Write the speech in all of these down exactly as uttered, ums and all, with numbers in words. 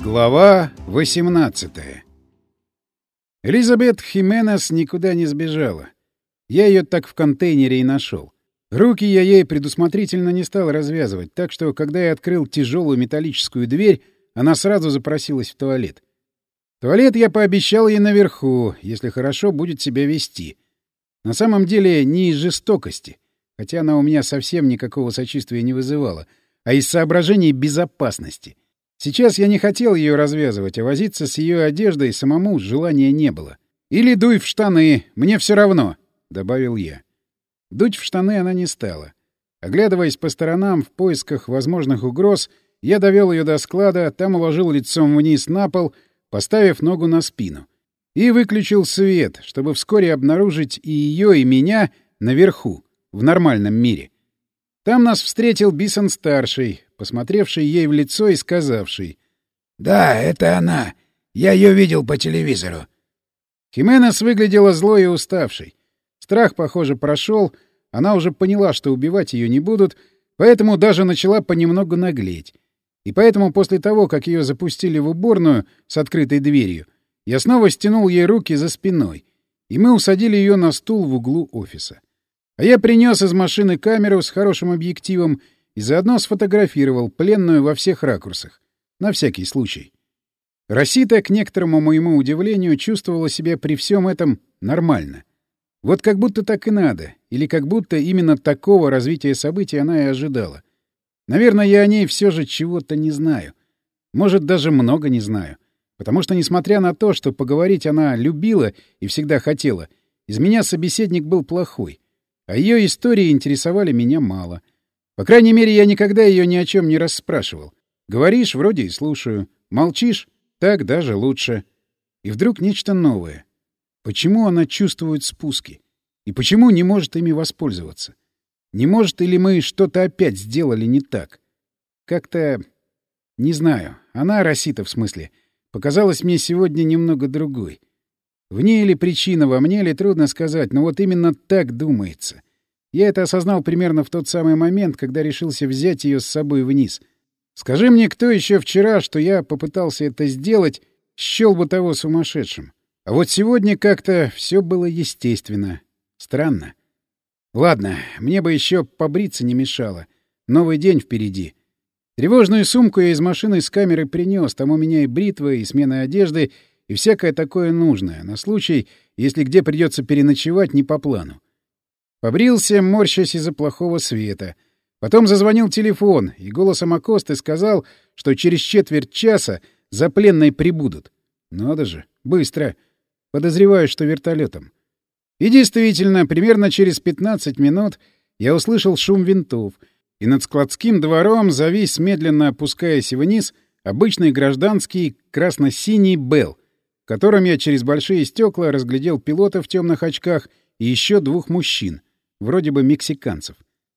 Глава восемнадцатая. Элизабет Хименес никуда не сбежала. Я ее так в контейнере и нашел. Руки я ей предусмотрительно не стал развязывать, так что, когда я открыл тяжелую металлическую дверь, она сразу запросилась в туалет. Туалет я пообещал ей наверху, если хорошо будет себя вести. На самом деле не из жестокости, хотя она у меня совсем никакого сочувствия не вызывала, а из соображений безопасности. Сейчас я не хотел ее развязывать, а возиться с ее одеждой самому желания не было. «Или дуй в штаны, мне все равно», — добавил я. Дуть в штаны она не стала. Оглядываясь по сторонам в поисках возможных угроз, я довел ее до склада, там уложил лицом вниз на пол, поставив ногу на спину. И выключил свет, чтобы вскоре обнаружить и ее, и меня наверху, в нормальном мире. Там нас встретил Бисон-старший, посмотревший ей в лицо и сказавший: «Да, это она. Я ее видел по телевизору». Хименес выглядела злой и уставшей. Страх, похоже, прошел, она уже поняла, что убивать ее не будут, поэтому даже начала понемногу наглеть. И поэтому после того, как ее запустили в уборную с открытой дверью, я снова стянул ей руки за спиной, и мы усадили ее на стул в углу офиса. А я принес из машины камеру с хорошим объективом и заодно сфотографировал пленную во всех ракурсах. На всякий случай. Росита, к некоторому моему удивлению, чувствовала себя при всем этом нормально. Вот как будто так и надо, или как будто именно такого развития событий она и ожидала. Наверное, я о ней все же чего-то не знаю. Может, даже много не знаю. Потому что, несмотря на то, что поговорить она любила и всегда хотела, из меня собеседник был плохой. А ее истории интересовали меня мало. По крайней мере, я никогда ее ни о чем не расспрашивал. Говоришь, вроде и слушаю. Молчишь, так даже лучше. И вдруг нечто новое. Почему она чувствует спуски? И почему не может ими воспользоваться? Не может или мы что-то опять сделали не так? Как-то... Не знаю. Она, Росита, в смысле, показалась мне сегодня немного другой. В ней ли причина, во мне ли, трудно сказать, но вот именно так думается. Я это осознал примерно в тот самый момент, когда решился взять ее с собой вниз. Скажи мне, кто еще вчера, что я попытался это сделать, счел бы того сумасшедшим. А вот сегодня как-то все было естественно. Странно. Ладно, мне бы еще побриться не мешало. Новый день впереди. Тревожную сумку я из машины с камеры принес. Там у меня и бритва, и смена одежды, и всякое такое нужное, на случай, если где придется переночевать не по плану. Побрился, морщась из-за плохого света. Потом зазвонил телефон, и голосом Акосты сказал, что через четверть часа за пленной прибудут. Надо же, быстро. Подозреваю, что вертолетом. И действительно, примерно через пятнадцать минут я услышал шум винтов, и над складским двором завис, медленно опускаясь вниз, обычный гражданский красно-синий «Белл», в котором я через большие стекла разглядел пилота в темных очках и еще двух мужчин, вроде бы мексиканцев.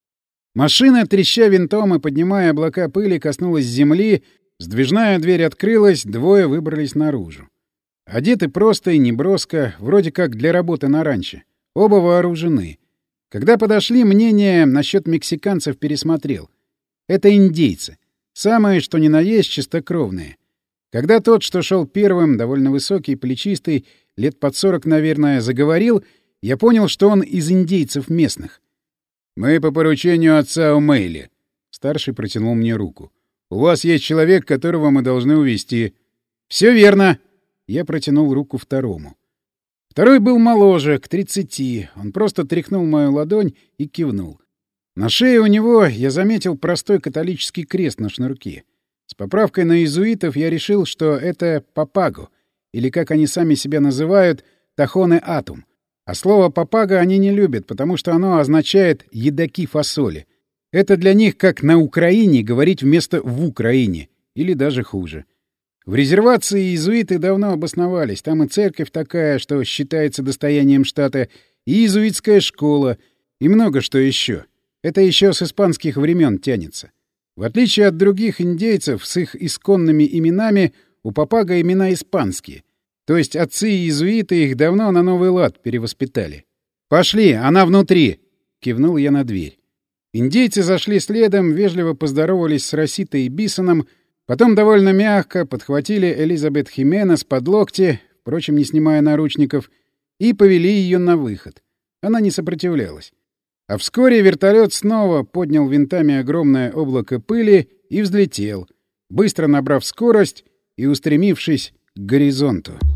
Машина, треща винтом и поднимая облака пыли, коснулась земли, сдвижная дверь открылась, двое выбрались наружу. Одеты просто и неброско, вроде как для работы на ранче. Оба вооружены. Когда подошли, мнение насчет мексиканцев пересмотрел. Это индейцы. Самые, что ни на есть, чистокровные. Когда тот, что шел первым, довольно высокий, плечистый, лет под сорок, наверное, заговорил, я понял, что он из индейцев местных. «Мы по поручению отца Умейли». Старший протянул мне руку. «У вас есть человек, которого мы должны увезти». «Все верно». Я протянул руку второму. Второй был моложе, к тридцати. Он просто тряхнул мою ладонь и кивнул. На шее у него я заметил простой католический крест на шнурке. С поправкой на иезуитов я решил, что это папаго, или, как они сами себя называют, тахоне атум. А слово «папаго» они не любят, потому что оно означает «едоки фасоли». Это для них, как на Украине, говорить вместо «в Украине», или даже хуже. В резервации иезуиты давно обосновались. Там и церковь такая, что считается достоянием штата, и иезуитская школа, и много что еще. Это еще с испанских времен тянется. В отличие от других индейцев с их исконными именами, у папаго имена испанские. То есть отцы и иезуиты их давно на новый лад перевоспитали. «Пошли, она внутри!» — кивнул я на дверь. Индейцы зашли следом, вежливо поздоровались с Роситой и Бисоном, Потом довольно мягко подхватили Элизабет Хименес под локти, впрочем, не снимая наручников, и повели ее на выход. Она не сопротивлялась. А вскоре вертолет снова поднял винтами огромное облако пыли и взлетел, быстро набрав скорость и устремившись к горизонту.